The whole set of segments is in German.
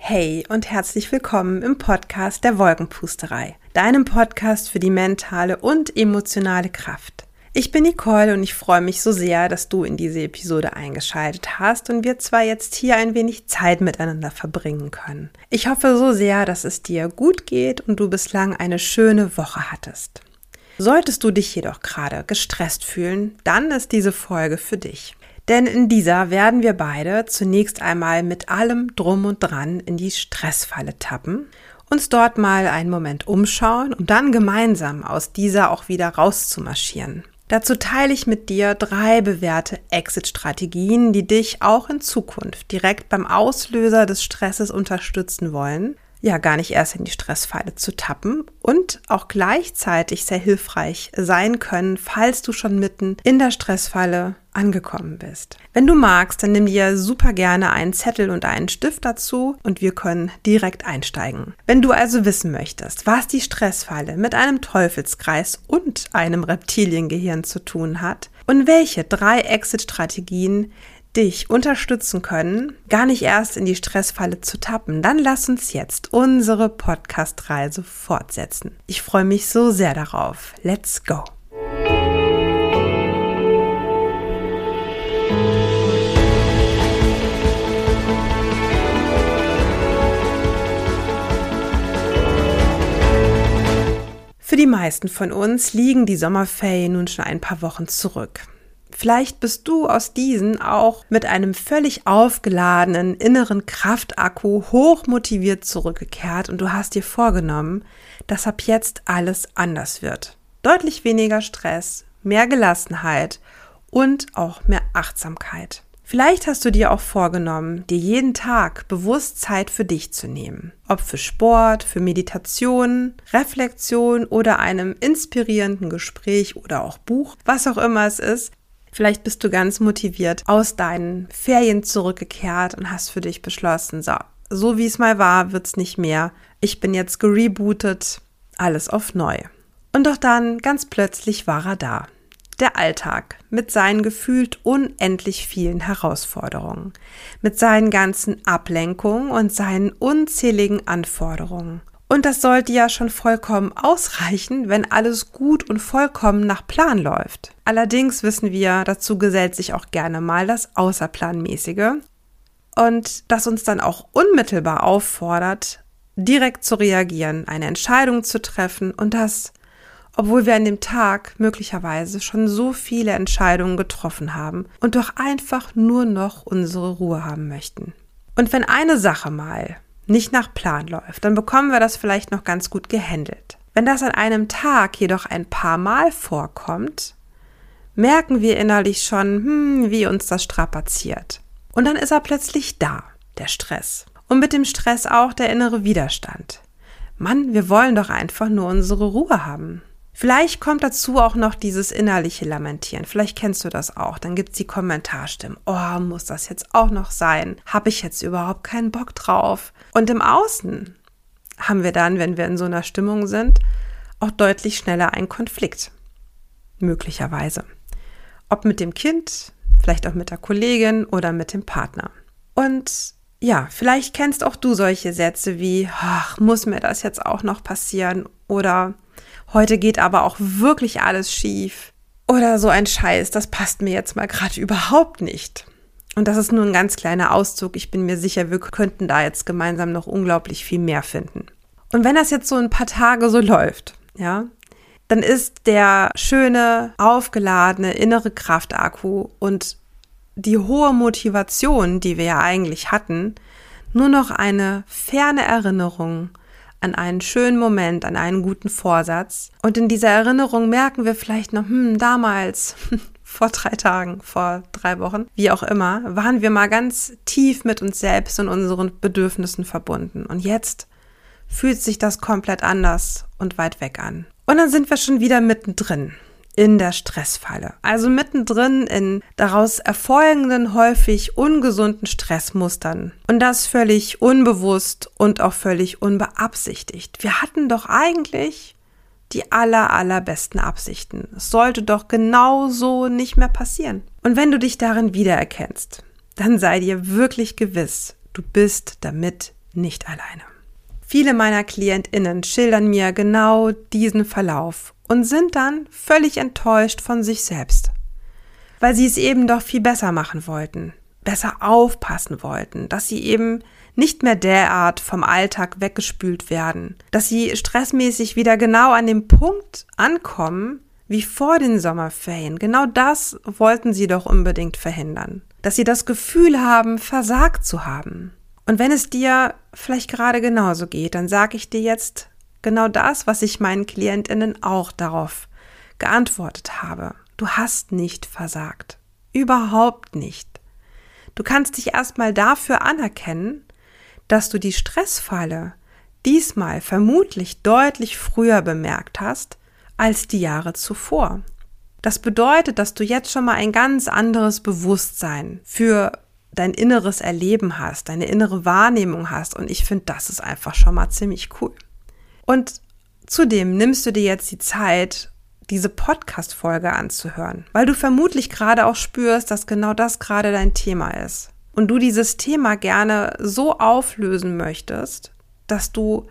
Hey und herzlich willkommen im Podcast der Wolkenpusterei, deinem Podcast für die mentale und emotionale Kraft. Ich bin Nicole und ich freue mich so sehr, dass du in diese Episode eingeschaltet hast und wir zwar jetzt hier ein wenig Zeit miteinander verbringen können. Ich hoffe so sehr, dass es dir gut geht und du bislang eine schöne Woche hattest. Solltest du dich jedoch gerade gestresst fühlen, dann ist diese Folge für dich. Denn in dieser werden wir beide zunächst einmal mit allem Drum und Dran in die Stressfalle tappen, uns dort mal einen Moment umschauen und dann gemeinsam aus dieser auch wieder rauszumarschieren. Dazu teile ich mit dir 3 bewährte Exit-Strategien, die dich auch in Zukunft direkt beim Auslöser des Stresses unterstützen wollen, ja gar nicht erst in die Stressfalle zu tappen und auch gleichzeitig sehr hilfreich sein können, falls du schon mitten in der Stressfalle angekommen bist. Wenn du magst, dann nimm dir super gerne einen Zettel und einen Stift dazu und wir können direkt einsteigen. Wenn du also wissen möchtest, was die Stressfalle mit einem Teufelskreis und einem Reptiliengehirn zu tun hat und welche 3 Exit-Strategien dich unterstützen können, gar nicht erst in die Stressfalle zu tappen, dann lass uns jetzt unsere Podcast-Reise fortsetzen. Ich freue mich so sehr darauf. Let's go! Für die meisten von uns liegen die Sommerferien nun schon ein paar Wochen zurück. Vielleicht bist du aus diesen auch mit einem völlig aufgeladenen inneren Kraftakku hochmotiviert zurückgekehrt und du hast dir vorgenommen, dass ab jetzt alles anders wird. Deutlich weniger Stress, mehr Gelassenheit und auch mehr Achtsamkeit. Vielleicht hast du dir auch vorgenommen, dir jeden Tag bewusst Zeit für dich zu nehmen. Ob für Sport, für Meditation, Reflexion oder einem inspirierenden Gespräch oder auch Buch, was auch immer es ist. Vielleicht bist du ganz motiviert aus deinen Ferien zurückgekehrt und hast für dich beschlossen, so wie es mal war, wird's nicht mehr. Ich bin jetzt gerebootet, alles auf neu. Und doch dann, ganz plötzlich war er da. Der Alltag mit seinen gefühlt unendlich vielen Herausforderungen, mit seinen ganzen Ablenkungen und seinen unzähligen Anforderungen. Und das sollte ja schon vollkommen ausreichen, wenn alles gut und vollkommen nach Plan läuft. Allerdings wissen wir, dazu gesellt sich auch gerne mal das Außerplanmäßige und das uns dann auch unmittelbar auffordert, direkt zu reagieren, eine Entscheidung zu treffen und das, obwohl wir an dem Tag möglicherweise schon so viele Entscheidungen getroffen haben und doch einfach nur noch unsere Ruhe haben möchten. Und wenn eine Sache mal nicht nach Plan läuft, dann bekommen wir das vielleicht noch ganz gut gehandelt. Wenn das an einem Tag jedoch ein paar Mal vorkommt, merken wir innerlich schon, wie uns das strapaziert. Und dann ist er plötzlich da, der Stress. Und mit dem Stress auch der innere Widerstand. Mann, wir wollen doch einfach nur unsere Ruhe haben. Vielleicht kommt dazu auch noch dieses innerliche Lamentieren. Vielleicht kennst du das auch. Dann gibt's die Kommentarstimmen. Oh, muss das jetzt auch noch sein? Habe ich jetzt überhaupt keinen Bock drauf? Und im Außen haben wir dann, wenn wir in so einer Stimmung sind, auch deutlich schneller einen Konflikt. Möglicherweise. Ob mit dem Kind, vielleicht auch mit der Kollegin oder mit dem Partner. Und ja, vielleicht kennst auch du solche Sätze wie, ach, muss mir das jetzt auch noch passieren? Oder heute geht aber auch wirklich alles schief. Oder so ein Scheiß, das passt mir jetzt mal gerade überhaupt nicht. Und das ist nur ein ganz kleiner Auszug. Ich bin mir sicher, wir könnten da jetzt gemeinsam noch unglaublich viel mehr finden. Und wenn das jetzt so ein paar Tage so läuft, ja, dann ist der schöne, aufgeladene innere Kraftakku und die hohe Motivation, die wir ja eigentlich hatten, nur noch eine ferne Erinnerung an einen schönen Moment, an einen guten Vorsatz. Und in dieser Erinnerung merken wir vielleicht noch, damals, vor 3 Tagen, vor 3 Wochen, wie auch immer, waren wir mal ganz tief mit uns selbst und unseren Bedürfnissen verbunden. Und jetzt fühlt sich das komplett anders und weit weg an. Und dann sind wir schon wieder mittendrin in der Stressfalle. Also mittendrin in daraus erfolgenden, häufig ungesunden Stressmustern. Und das völlig unbewusst und auch völlig unbeabsichtigt. Wir hatten doch eigentlich die allerbesten Absichten. Es sollte doch genau so nicht mehr passieren. Und wenn du dich darin wiedererkennst, dann sei dir wirklich gewiss, du bist damit nicht alleine. Viele meiner KlientInnen schildern mir genau diesen Verlauf und sind dann völlig enttäuscht von sich selbst, weil sie es eben doch viel besser machen wollten, besser aufpassen wollten, dass sie eben nicht mehr derart vom Alltag weggespült werden, dass sie stressmäßig wieder genau an dem Punkt ankommen, wie vor den Sommerferien. Genau das wollten sie doch unbedingt verhindern. Dass sie das Gefühl haben, versagt zu haben. Und wenn es dir vielleicht gerade genauso geht, dann sage ich dir jetzt genau das, was ich meinen KlientInnen auch darauf geantwortet habe. Du hast nicht versagt. Überhaupt nicht. Du kannst dich erstmal dafür anerkennen, dass du die Stressfalle diesmal vermutlich deutlich früher bemerkt hast als die Jahre zuvor. Das bedeutet, dass du jetzt schon mal ein ganz anderes Bewusstsein für dein inneres Erleben hast, deine innere Wahrnehmung hast und ich finde, das ist einfach schon mal ziemlich cool. Und zudem nimmst du dir jetzt die Zeit, diese Podcast-Folge anzuhören, weil du vermutlich gerade auch spürst, dass genau das gerade dein Thema ist. Und du dieses Thema gerne so auflösen möchtest, dass du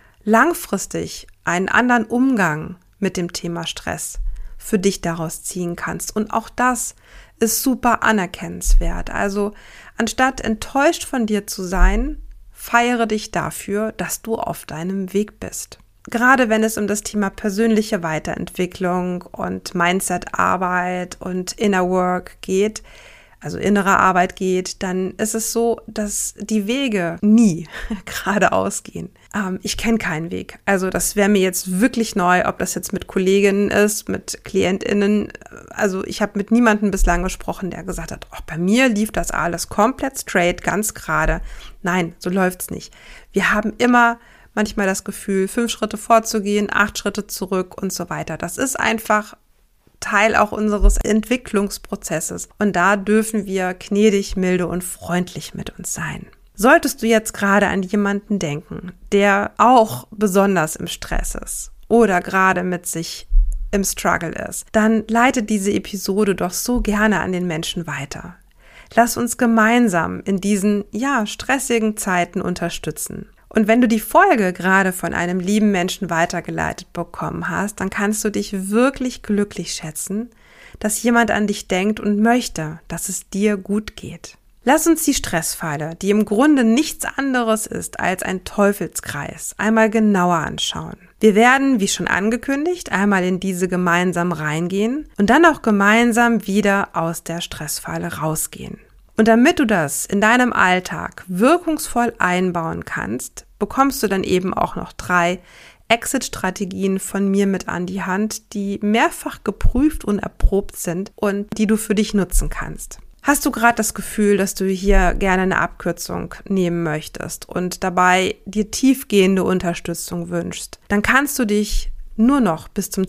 langfristig einen anderen Umgang mit dem Thema Stress für dich daraus ziehen kannst. Und auch das ist super anerkennenswert. Also anstatt enttäuscht von dir zu sein, feiere dich dafür, dass du auf deinem Weg bist. Gerade wenn es um das Thema persönliche Weiterentwicklung und Mindset-Arbeit und Inner Work geht, also innere Arbeit geht, dann ist es so, dass die Wege nie geradeaus gehen. Ich kenne keinen Weg. Also das wäre mir jetzt wirklich neu, ob das jetzt mit Kolleginnen ist, mit KlientInnen. Also ich habe mit niemandem bislang gesprochen, der gesagt hat, bei mir lief das alles komplett straight, ganz gerade. Nein, so läuft's nicht. Wir haben immer manchmal das Gefühl, 5 Schritte vorzugehen, 8 Schritte zurück und so weiter. Das ist einfach Teil auch unseres Entwicklungsprozesses. Und da dürfen wir gnädig, milde und freundlich mit uns sein. Solltest du jetzt gerade an jemanden denken, der auch besonders im Stress ist oder gerade mit sich im Struggle ist, dann leite diese Episode doch so gerne an den Menschen weiter. Lass uns gemeinsam in diesen, stressigen Zeiten unterstützen. Und wenn du die Folge gerade von einem lieben Menschen weitergeleitet bekommen hast, dann kannst du dich wirklich glücklich schätzen, dass jemand an dich denkt und möchte, dass es dir gut geht. Lass uns die Stressfalle, die im Grunde nichts anderes ist als ein Teufelskreis, einmal genauer anschauen. Wir werden, wie schon angekündigt, einmal in diese gemeinsam reingehen und dann auch gemeinsam wieder aus der Stressfalle rausgehen. Und damit du das in deinem Alltag wirkungsvoll einbauen kannst, bekommst du dann eben auch noch 3 Exit-Strategien von mir mit an die Hand, die mehrfach geprüft und erprobt sind und die du für dich nutzen kannst. Hast du gerade das Gefühl, dass du hier gerne eine Abkürzung nehmen möchtest und dabei dir tiefgehende Unterstützung wünschst, dann kannst du dich nur noch bis zum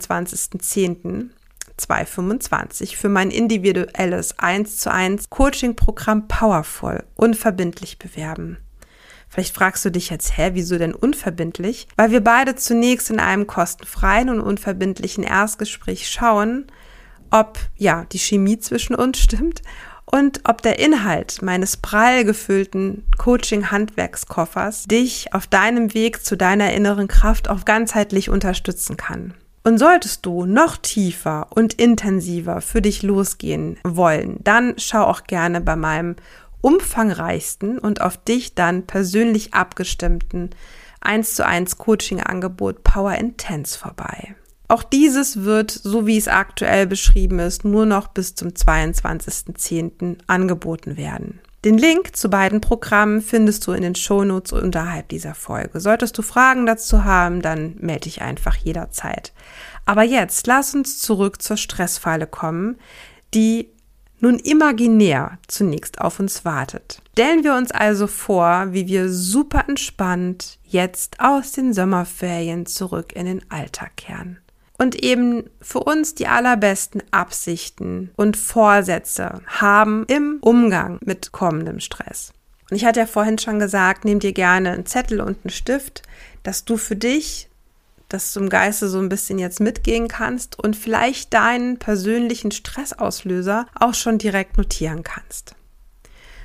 22.10.2025 für mein individuelles 1:1 Coaching-Programm Powerful unverbindlich bewerben. Vielleicht fragst du dich jetzt, wieso denn unverbindlich? Weil wir beide zunächst in einem kostenfreien und unverbindlichen Erstgespräch schauen, ob die Chemie zwischen uns stimmt und ob der Inhalt meines prall gefüllten Coaching-Handwerkskoffers dich auf deinem Weg zu deiner inneren Kraft auch ganzheitlich unterstützen kann. Und solltest du noch tiefer und intensiver für dich losgehen wollen, dann schau auch gerne bei meinem umfangreichsten und auf dich dann persönlich abgestimmten 1:1 Coaching-Angebot Power Intense vorbei. Auch dieses wird, so wie es aktuell beschrieben ist, nur noch bis zum 22.10. angeboten werden. Den Link zu beiden Programmen findest du in den Shownotes unterhalb dieser Folge. Solltest du Fragen dazu haben, dann melde dich einfach jederzeit. Aber jetzt lass uns zurück zur Stressfalle kommen, die nun imaginär zunächst auf uns wartet. Stellen wir uns also vor, wie wir super entspannt jetzt aus den Sommerferien zurück in den Alltag kehren. Und eben für uns die allerbesten Absichten und Vorsätze haben im Umgang mit kommendem Stress. Und ich hatte ja vorhin schon gesagt, nimm dir gerne einen Zettel und einen Stift, dass du für dich, dass du im Geiste so ein bisschen jetzt mitgehen kannst und vielleicht deinen persönlichen Stressauslöser auch schon direkt notieren kannst.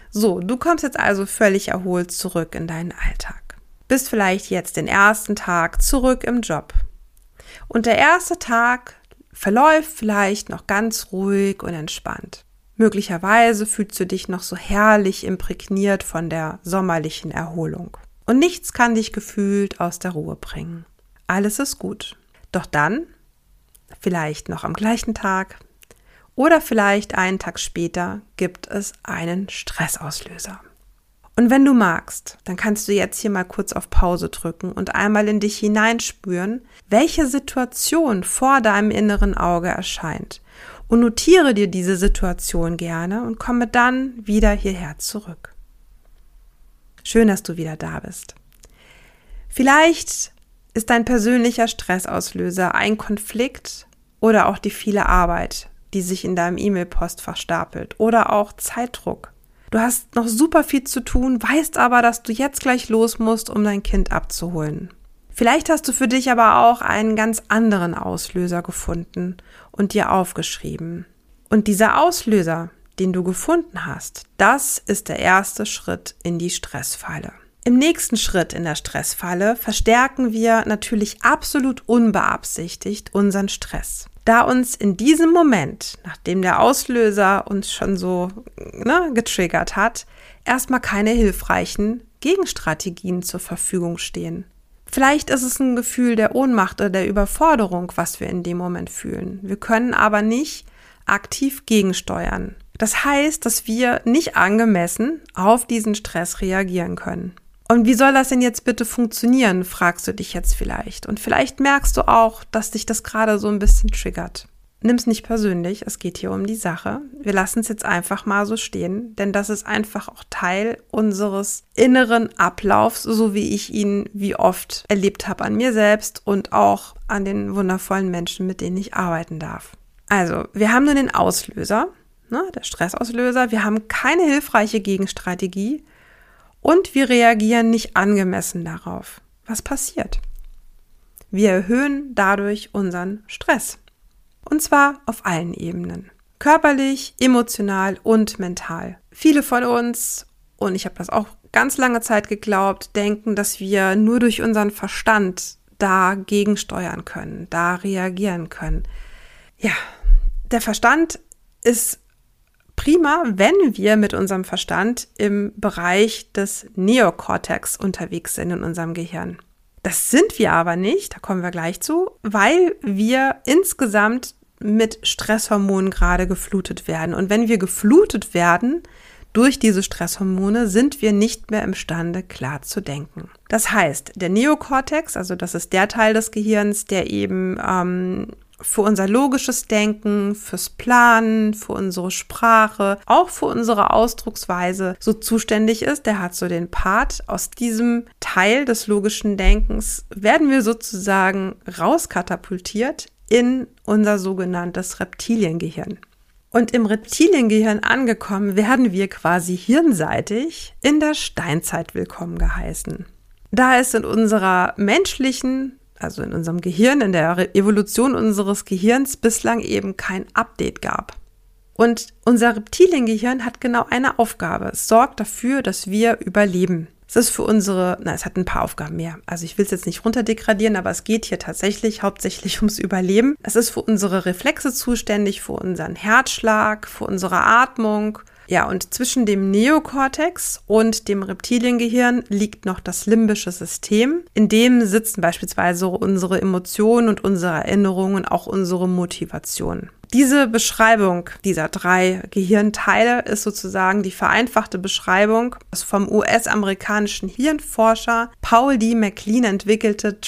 So, du kommst jetzt also völlig erholt zurück in deinen Alltag. Bist vielleicht jetzt den ersten Tag zurück im Job. Und der erste Tag verläuft vielleicht noch ganz ruhig und entspannt. Möglicherweise fühlst du dich noch so herrlich imprägniert von der sommerlichen Erholung. Und nichts kann dich gefühlt aus der Ruhe bringen. Alles ist gut. Doch dann, vielleicht noch am gleichen Tag oder vielleicht einen Tag später, gibt es einen Stressauslöser. Und wenn du magst, dann kannst du jetzt hier mal kurz auf Pause drücken und einmal in dich hineinspüren, welche Situation vor deinem inneren Auge erscheint. Und notiere dir diese Situation gerne und komme dann wieder hierher zurück. Schön, dass du wieder da bist. Vielleicht ist dein persönlicher Stressauslöser ein Konflikt oder auch die viele Arbeit, die sich in deinem E-Mail-Postfach stapelt oder auch Zeitdruck. Du hast noch super viel zu tun, weißt aber, dass du jetzt gleich los musst, um dein Kind abzuholen. Vielleicht hast du für dich aber auch einen ganz anderen Auslöser gefunden und dir aufgeschrieben. Und dieser Auslöser, den du gefunden hast, das ist der erste Schritt in die Stressfalle. Im nächsten Schritt in der Stressfalle verstärken wir natürlich absolut unbeabsichtigt unseren Stress. Da uns in diesem Moment, nachdem der Auslöser uns schon so getriggert hat, erstmal keine hilfreichen Gegenstrategien zur Verfügung stehen. Vielleicht ist es ein Gefühl der Ohnmacht oder der Überforderung, was wir in dem Moment fühlen. Wir können aber nicht aktiv gegensteuern. Das heißt, dass wir nicht angemessen auf diesen Stress reagieren können. Und wie soll das denn jetzt bitte funktionieren, fragst du dich jetzt vielleicht. Und vielleicht merkst du auch, dass dich das gerade so ein bisschen triggert. Nimm's nicht persönlich, es geht hier um die Sache. Wir lassen es jetzt einfach mal so stehen, denn das ist einfach auch Teil unseres inneren Ablaufs, so wie ich ihn wie oft erlebt habe an mir selbst und auch an den wundervollen Menschen, mit denen ich arbeiten darf. Also, wir haben nun den Auslöser, der Stressauslöser, wir haben keine hilfreiche Gegenstrategie und wir reagieren nicht angemessen darauf. Was passiert? Wir erhöhen dadurch unseren Stress. Und zwar auf allen Ebenen. Körperlich, emotional und mental. Viele von uns, und ich habe das auch ganz lange Zeit geglaubt, denken, dass wir nur durch unseren Verstand da gegensteuern können, da reagieren können. Ja, der Verstand ist prima, wenn wir mit unserem Verstand im Bereich des Neokortex unterwegs sind in unserem Gehirn. Das sind wir aber nicht, da kommen wir gleich zu, weil wir insgesamt mit Stresshormonen gerade geflutet werden. Und wenn wir geflutet werden durch diese Stresshormone, sind wir nicht mehr imstande, klar zu denken. Das heißt, der Neokortex, also das ist der Teil des Gehirns, der eben für unser logisches Denken, fürs Planen, für unsere Sprache, auch für unsere Ausdrucksweise so zuständig ist, der hat so den Part. Aus diesem Teil des logischen Denkens werden wir sozusagen rauskatapultiert in unser sogenanntes Reptiliengehirn. Und im Reptiliengehirn angekommen, werden wir quasi hirnseitig in der Steinzeit willkommen geheißen. Da es in unserer menschlichen, also in unserem Gehirn, in der Evolution unseres Gehirns bislang eben kein Update gab. Und unser Reptiliengehirn hat genau eine Aufgabe. Es sorgt dafür, dass wir überleben. Es ist für es hat ein paar Aufgaben mehr. Also ich will es jetzt nicht runterdegradieren, aber es geht hier tatsächlich hauptsächlich ums Überleben. Es ist für unsere Reflexe zuständig, für unseren Herzschlag, für unsere Atmung. Ja, und zwischen dem Neokortex und dem Reptiliengehirn liegt noch das limbische System. In dem sitzen beispielsweise unsere Emotionen und unsere Erinnerungen, auch unsere Motivation. Diese Beschreibung dieser 3 Gehirnteile ist sozusagen die vereinfachte Beschreibung des vom US-amerikanischen Hirnforscher Paul D. MacLean entwickelte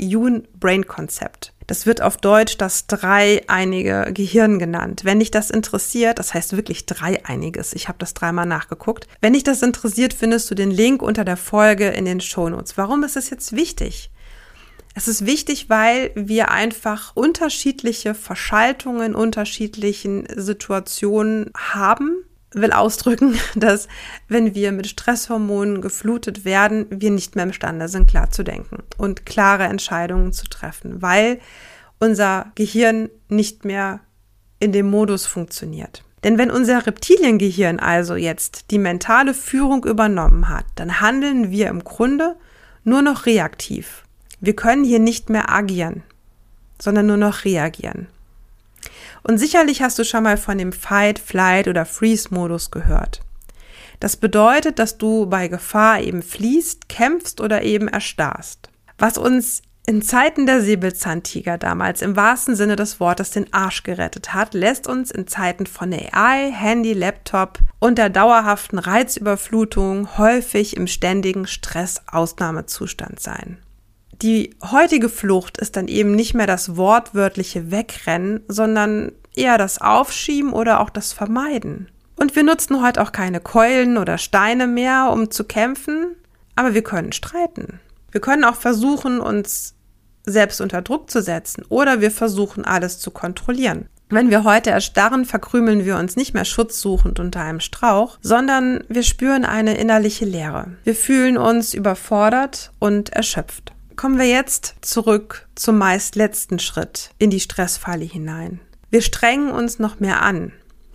Tri-Une-Brain-Konzept. Das wird auf Deutsch das dreieinige Gehirn genannt. Wenn dich das interessiert, das heißt wirklich dreieiniges, ich habe das 3-mal nachgeguckt. Wenn dich das interessiert, findest du den Link unter der Folge in den Shownotes. Warum ist es jetzt wichtig? Es ist wichtig, weil wir einfach unterschiedliche Verschaltungen in unterschiedlichen Situationen haben. Ich will ausdrücken, dass wenn wir mit Stresshormonen geflutet werden, wir nicht mehr imstande sind, klar zu denken und klare Entscheidungen zu treffen, weil unser Gehirn nicht mehr in dem Modus funktioniert. Denn wenn unser Reptiliengehirn also jetzt die mentale Führung übernommen hat, dann handeln wir im Grunde nur noch reaktiv. Wir können hier nicht mehr agieren, sondern nur noch reagieren. Und sicherlich hast du schon mal von dem Fight, Flight oder Freeze-Modus gehört. Das bedeutet, dass du bei Gefahr eben fliehst, kämpfst oder eben erstarrst. Was uns in Zeiten der Säbelzahntiger damals im wahrsten Sinne des Wortes den Arsch gerettet hat, lässt uns in Zeiten von AI, Handy, Laptop und der dauerhaften Reizüberflutung häufig im ständigen Stress-Ausnahmezustand sein. Die heutige Flucht ist dann eben nicht mehr das wortwörtliche Wegrennen, sondern eher das Aufschieben oder auch das Vermeiden. Und wir nutzen heute auch keine Keulen oder Steine mehr, um zu kämpfen, aber wir können streiten. Wir können auch versuchen, uns selbst unter Druck zu setzen oder wir versuchen, alles zu kontrollieren. Wenn wir heute erstarren, verkrümeln wir uns nicht mehr schutzsuchend unter einem Strauch, sondern wir spüren eine innerliche Leere. Wir fühlen uns überfordert und erschöpft. Kommen wir jetzt zurück zum meist letzten Schritt in die Stressfalle hinein. Wir strengen uns noch mehr an.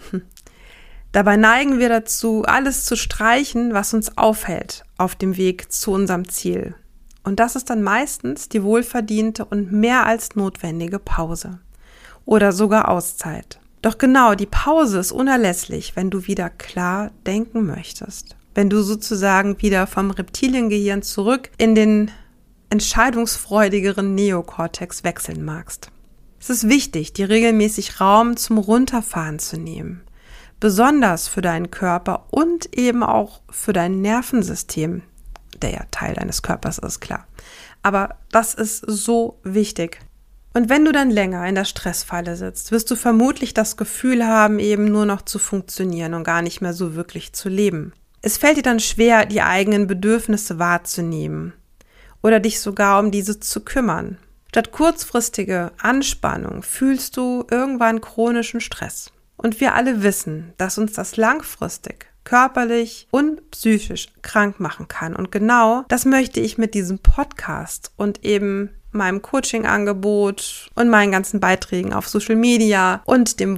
Dabei neigen wir dazu, alles zu streichen, was uns aufhält auf dem Weg zu unserem Ziel. Und das ist dann meistens die wohlverdiente und mehr als notwendige Pause oder sogar Auszeit. Doch genau, die Pause ist unerlässlich, wenn du wieder klar denken möchtest. Wenn du sozusagen wieder vom Reptiliengehirn zurück in den entscheidungsfreudigeren Neokortex wechseln magst. Es ist wichtig, dir regelmäßig Raum zum Runterfahren zu nehmen. Besonders für deinen Körper und eben auch für dein Nervensystem, der ja Teil deines Körpers ist, klar. Aber das ist so wichtig. Und wenn du dann länger in der Stressfalle sitzt, wirst du vermutlich das Gefühl haben, eben nur noch zu funktionieren und gar nicht mehr so wirklich zu leben. Es fällt dir dann schwer, die eigenen Bedürfnisse wahrzunehmen oder dich sogar um diese zu kümmern. Statt kurzfristige Anspannung fühlst du irgendwann chronischen Stress. Und wir alle wissen, dass uns das langfristig körperlich und psychisch krank machen kann. Und genau das möchte ich mit diesem Podcast und eben meinem Coaching-Angebot und meinen ganzen Beiträgen auf Social Media und dem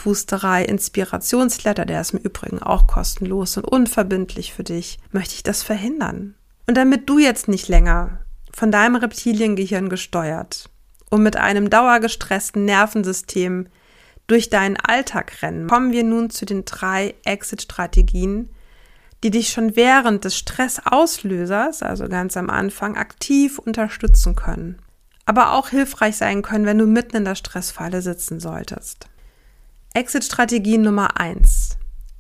Wolkenpusterei-Inspirationsletter, der ist im Übrigen auch kostenlos und unverbindlich für dich, möchte ich das verhindern. Und damit du jetzt nicht länger von deinem Reptiliengehirn gesteuert und mit einem dauergestressten Nervensystem durch deinen Alltag rennen, kommen wir nun zu den 3 Exit-Strategien, die dich schon während des Stressauslösers, also ganz am Anfang, aktiv unterstützen können, aber auch hilfreich sein können, wenn du mitten in der Stressfalle sitzen solltest. Exit-Strategie Nummer 1.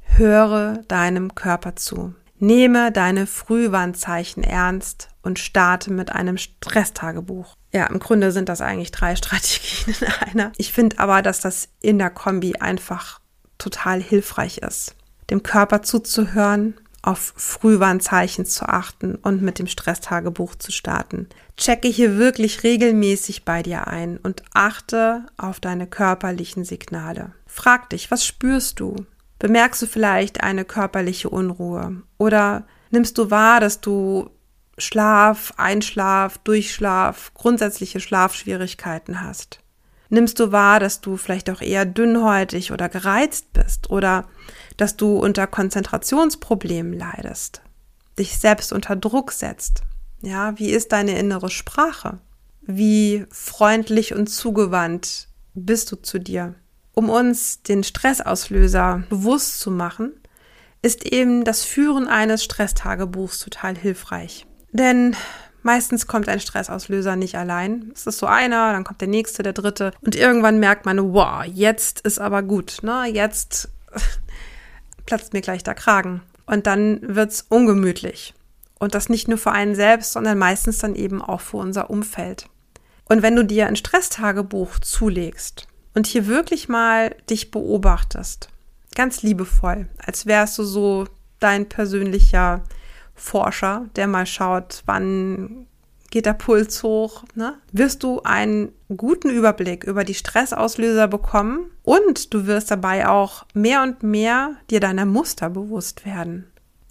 Höre deinem Körper zu. Nehme deine Frühwarnzeichen ernst und starte mit einem Stresstagebuch. Ja, im Grunde sind das eigentlich 3 Strategien in einer. Ich finde aber, dass das in der Kombi einfach total hilfreich ist, dem Körper zuzuhören, auf Frühwarnzeichen zu achten und mit dem Stresstagebuch zu starten. Checke hier wirklich regelmäßig bei dir ein und achte auf deine körperlichen Signale. Frag dich, was spürst du? Bemerkst du vielleicht eine körperliche Unruhe? Oder nimmst du wahr, dass du Schlaf, Einschlaf, Durchschlaf, grundsätzliche Schlafschwierigkeiten hast? Nimmst du wahr, dass du vielleicht auch eher dünnhäutig oder gereizt bist oder dass du unter Konzentrationsproblemen leidest, dich selbst unter Druck setzt? Ja, wie ist deine innere Sprache? Wie freundlich und zugewandt bist du zu dir? Um uns den Stressauslöser bewusst zu machen, ist eben das Führen eines Stresstagebuchs total hilfreich. Denn meistens kommt ein Stressauslöser nicht allein. Es ist so einer, dann kommt der nächste, der dritte. Und irgendwann merkt man, wow, jetzt ist aber gut, ne? Jetzt platzt mir gleich der Kragen. Und dann wird's ungemütlich. Und das nicht nur für einen selbst, sondern meistens dann eben auch für unser Umfeld. Und wenn du dir ein Stresstagebuch zulegst und hier wirklich mal dich beobachtest, ganz liebevoll, als wärst du so dein persönlicher Forscher, der mal schaut, wann geht der Puls hoch, ne? Wirst du einen guten Überblick über die Stressauslöser bekommen und du wirst dabei auch mehr und mehr dir deiner Muster bewusst werden.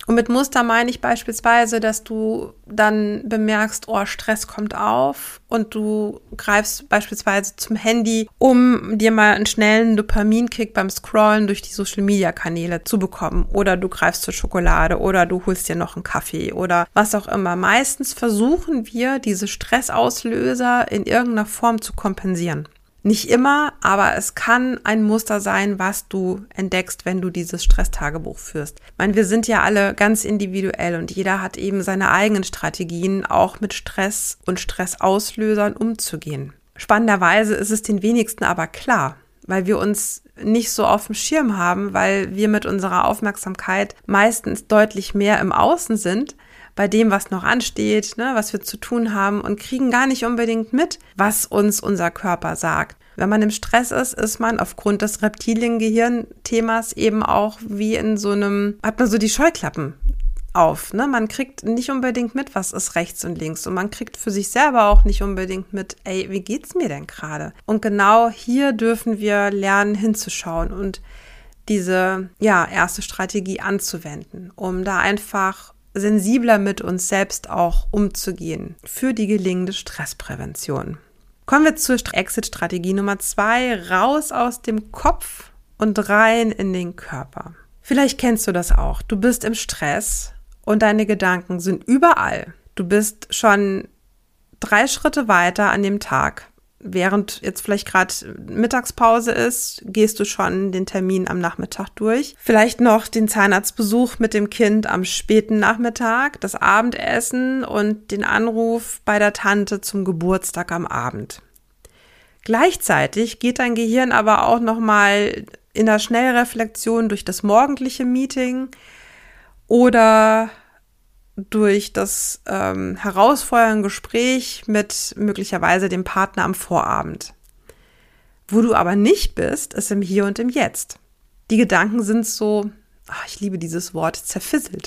Und mit Muster meine ich beispielsweise, dass du dann bemerkst, oh, Stress kommt auf und du greifst beispielsweise zum Handy, um dir mal einen schnellen Dopaminkick beim Scrollen durch die Social-Media-Kanäle zu bekommen. Oder du greifst zur Schokolade oder du holst dir noch einen Kaffee oder was auch immer. Meistens versuchen wir, diese Stressauslöser in irgendeiner Form zu kompensieren. Nicht immer, aber es kann ein Muster sein, was du entdeckst, wenn du dieses Stresstagebuch führst. Ich meine, wir sind ja alle ganz individuell und jeder hat eben seine eigenen Strategien, auch mit Stress und Stressauslösern umzugehen. Spannenderweise ist es den wenigsten aber klar, weil wir uns nicht so auf dem Schirm haben, weil wir mit unserer Aufmerksamkeit meistens deutlich mehr im Außen sind, bei dem, was noch ansteht, was wir zu tun haben und kriegen gar nicht unbedingt mit, was uns unser Körper sagt. Wenn man im Stress ist, ist man aufgrund des Reptiliengehirn-Themas eben auch wie in so einem, hat man so die Scheuklappen auf. Man kriegt nicht unbedingt mit, was ist rechts und links und man kriegt für sich selber auch nicht unbedingt mit, ey, wie geht's mir denn gerade? Und genau hier dürfen wir lernen hinzuschauen und diese erste Strategie anzuwenden, um da einfach sensibler mit uns selbst auch umzugehen für die gelingende Stressprävention. Kommen wir zur Exit-Strategie Nummer 2, raus aus dem Kopf und rein in den Körper. Vielleicht kennst du das auch. Du bist im Stress und deine Gedanken sind überall. Du bist schon 3 Schritte weiter an dem Tag. Während jetzt vielleicht gerade Mittagspause ist, gehst du schon den Termin am Nachmittag durch. Vielleicht noch den Zahnarztbesuch mit dem Kind am späten Nachmittag, das Abendessen und den Anruf bei der Tante zum Geburtstag am Abend. Gleichzeitig geht dein Gehirn aber auch nochmal in der Schnellreflexion durch das morgendliche Meeting oder durch das herausfordernde Gespräch mit möglicherweise dem Partner am Vorabend. Wo du aber nicht bist, ist im Hier und im Jetzt. Die Gedanken sind so, ich liebe dieses Wort, zerfisselt.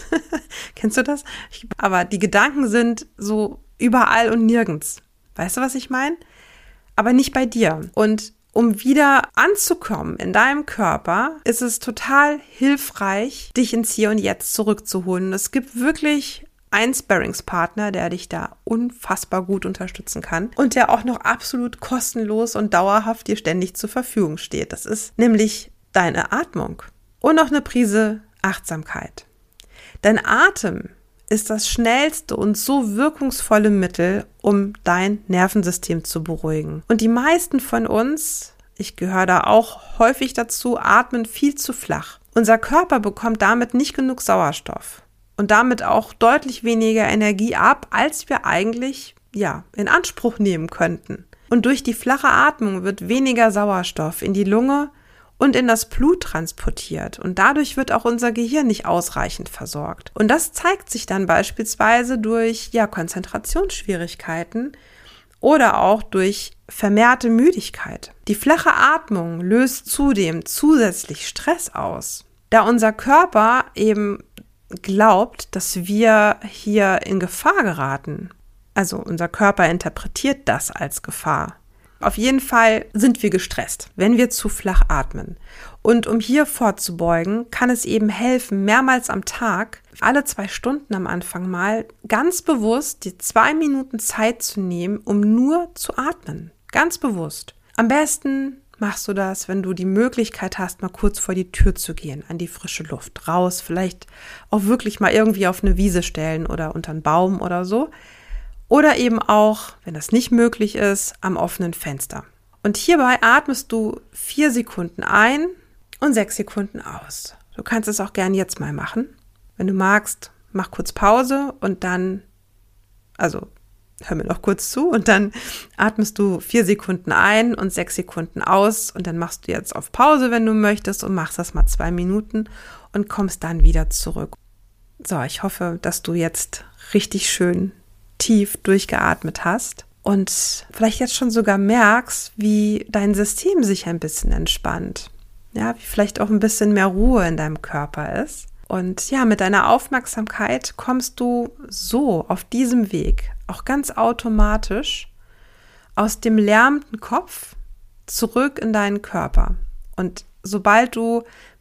Kennst du das? Aber die Gedanken sind so überall und nirgends. Weißt du, was ich meine? Aber nicht bei dir. Und um wieder anzukommen in deinem Körper, ist es total hilfreich, dich ins Hier und Jetzt zurückzuholen. Es gibt wirklich einen Sparringspartner, der dich da unfassbar gut unterstützen kann und der auch noch absolut kostenlos und dauerhaft dir ständig zur Verfügung steht. Das ist nämlich deine Atmung und noch eine Prise Achtsamkeit. Dein Atem ist das schnellste und so wirkungsvolle Mittel, um dein Nervensystem zu beruhigen. Und die meisten von uns, ich gehöre da auch häufig dazu, atmen viel zu flach. Unser Körper bekommt damit nicht genug Sauerstoff und damit auch deutlich weniger Energie ab, als wir eigentlich in Anspruch nehmen könnten. Und durch die flache Atmung wird weniger Sauerstoff in die Lunge und in das Blut transportiert und dadurch wird auch unser Gehirn nicht ausreichend versorgt. Und das zeigt sich dann beispielsweise durch Konzentrationsschwierigkeiten oder auch durch vermehrte Müdigkeit. Die flache Atmung löst zudem zusätzlich Stress aus, da unser Körper eben glaubt, dass wir hier in Gefahr geraten. Also unser Körper interpretiert das als Gefahr. Auf jeden Fall sind wir gestresst, wenn wir zu flach atmen. Und um hier vorzubeugen, kann es eben helfen, mehrmals am Tag, alle 2 Stunden am Anfang mal, ganz bewusst die 2 Minuten Zeit zu nehmen, um nur zu atmen. Ganz bewusst. Am besten machst du das, wenn du die Möglichkeit hast, mal kurz vor die Tür zu gehen, an die frische Luft, raus, vielleicht auch wirklich mal irgendwie auf eine Wiese stellen oder unter einen Baum oder so. Oder eben auch, wenn das nicht möglich ist, am offenen Fenster. Und hierbei atmest du 4 Sekunden ein und 6 Sekunden aus. Du kannst es auch gern jetzt mal machen. Wenn du magst, mach kurz Pause und dann, hör mir noch kurz zu und dann atmest du 4 Sekunden ein und 6 Sekunden aus und dann machst du jetzt auf Pause, wenn du möchtest und machst das mal 2 Minuten und kommst dann wieder zurück. So, ich hoffe, dass du jetzt richtig schön tief durchgeatmet hast und vielleicht jetzt schon sogar merkst, wie dein System sich ein bisschen entspannt. Ja, wie vielleicht auch ein bisschen mehr Ruhe in deinem Körper ist. Und mit deiner Aufmerksamkeit kommst du so auf diesem Weg auch ganz automatisch aus dem lärmenden Kopf zurück in deinen Körper. Und sobald du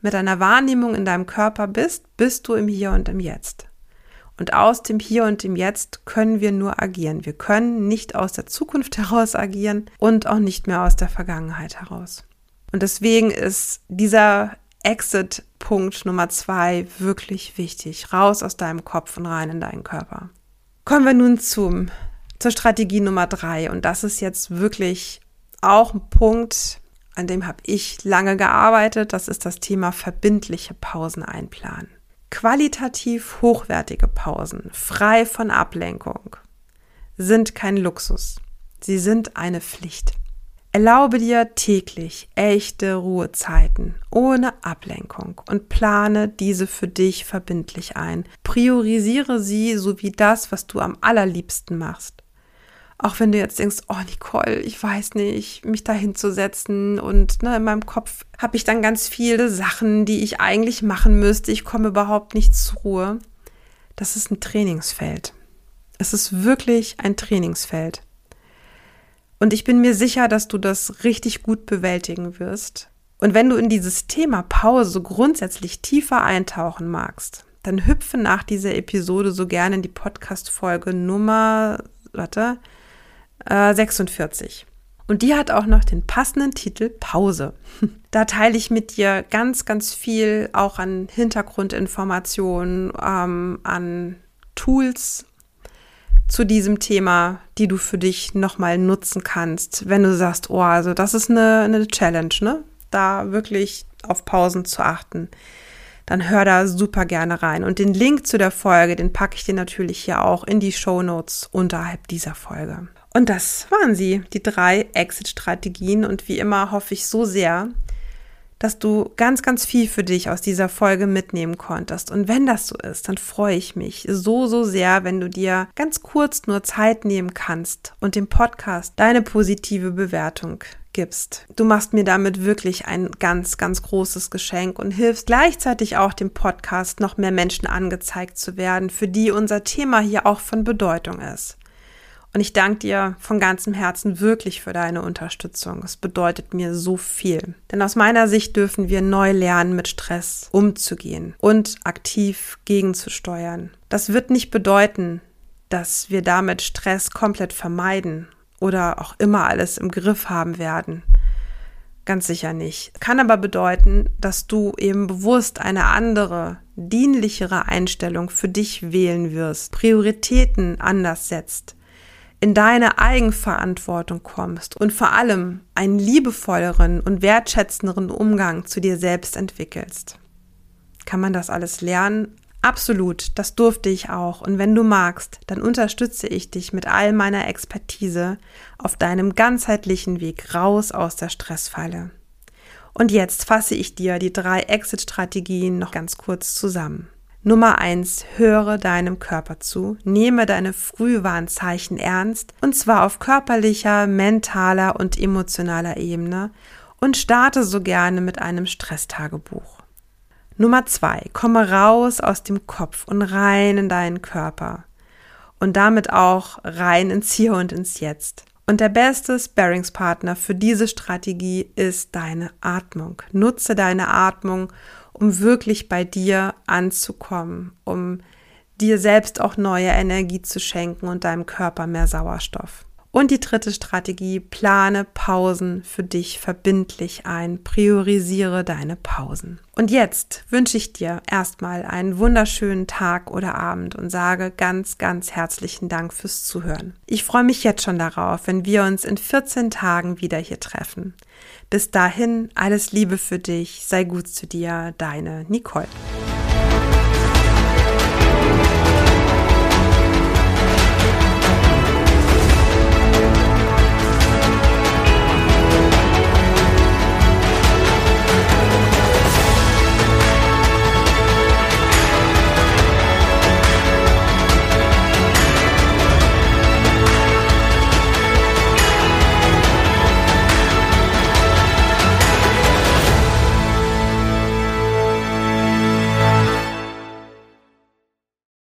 mit deiner Wahrnehmung in deinem Körper bist, bist du im Hier und im Jetzt. Und aus dem Hier und dem Jetzt können wir nur agieren. Wir können nicht aus der Zukunft heraus agieren und auch nicht mehr aus der Vergangenheit heraus. Und deswegen ist dieser Exit-Punkt Nummer 2 wirklich wichtig. Raus aus deinem Kopf und rein in deinen Körper. Kommen wir nun zur Strategie Nummer 3. Und das ist jetzt wirklich auch ein Punkt, an dem habe ich lange gearbeitet. Das ist das Thema verbindliche Pausen einplanen. Qualitativ hochwertige Pausen, frei von Ablenkung, sind kein Luxus. Sie sind eine Pflicht. Erlaube dir täglich echte Ruhezeiten ohne Ablenkung und plane diese für dich verbindlich ein. Priorisiere sie sowie das, was du am allerliebsten machst. Auch wenn du jetzt denkst, oh Nicole, ich weiß nicht, mich da hinzusetzen und in meinem Kopf habe ich dann ganz viele Sachen, die ich eigentlich machen müsste. Ich komme überhaupt nicht zur Ruhe. Das ist ein Trainingsfeld. Es ist wirklich ein Trainingsfeld. Und ich bin mir sicher, dass du das richtig gut bewältigen wirst. Und wenn du in dieses Thema Pause grundsätzlich tiefer eintauchen magst, dann hüpfe nach dieser Episode so gerne in die Podcast-Folge Nummer 46. Und die hat auch noch den passenden Titel Pause. Da teile ich mit dir ganz, ganz viel auch an Hintergrundinformationen, an Tools zu diesem Thema, die du für dich nochmal nutzen kannst, wenn du sagst, oh, also das ist eine Challenge, ne? Da wirklich auf Pausen zu achten. Dann hör da super gerne rein. Und den Link zu der Folge, den packe ich dir natürlich hier auch in die Shownotes unterhalb dieser Folge. Und das waren sie, die 3 Exit-Strategien. Und wie immer hoffe ich so sehr, dass du ganz, ganz viel für dich aus dieser Folge mitnehmen konntest. Und wenn das so ist, dann freue ich mich so, so sehr, wenn du dir ganz kurz nur Zeit nehmen kannst und dem Podcast deine positive Bewertung gibst. Du machst mir damit wirklich ein ganz, ganz großes Geschenk und hilfst gleichzeitig auch dem Podcast, noch mehr Menschen angezeigt zu werden, für die unser Thema hier auch von Bedeutung ist. Und ich danke dir von ganzem Herzen wirklich für deine Unterstützung. Es bedeutet mir so viel. Denn aus meiner Sicht dürfen wir neu lernen, mit Stress umzugehen und aktiv gegenzusteuern. Das wird nicht bedeuten, dass wir damit Stress komplett vermeiden oder auch immer alles im Griff haben werden. Ganz sicher nicht. Kann aber bedeuten, dass du eben bewusst eine andere, dienlichere Einstellung für dich wählen wirst, Prioritäten anders setzt, in deine Eigenverantwortung kommst und vor allem einen liebevolleren und wertschätzenderen Umgang zu dir selbst entwickelst. Kann man das alles lernen? Absolut, das durfte ich auch. Und wenn du magst, dann unterstütze ich dich mit all meiner Expertise auf deinem ganzheitlichen Weg raus aus der Stressfalle. Und jetzt fasse ich dir die 3 Exit-Strategien noch ganz kurz zusammen. Nummer 1, höre deinem Körper zu, nehme deine Frühwarnzeichen ernst, und zwar auf körperlicher, mentaler und emotionaler Ebene, und starte so gerne mit einem Stresstagebuch. Nummer 2, komme raus aus dem Kopf und rein in deinen Körper und damit auch rein ins Hier und ins Jetzt. Und der beste Sparringspartner für diese Strategie ist deine Atmung. Nutze deine Atmung, um wirklich bei dir anzukommen, um dir selbst auch neue Energie zu schenken und deinem Körper mehr Sauerstoff. Und die 3. Strategie, plane Pausen für dich verbindlich ein, priorisiere deine Pausen. Und jetzt wünsche ich dir erstmal einen wunderschönen Tag oder Abend und sage ganz, ganz herzlichen Dank fürs Zuhören. Ich freue mich jetzt schon darauf, wenn wir uns in 14 Tagen wieder hier treffen. Bis dahin, alles Liebe für dich, sei gut zu dir, deine Nicole.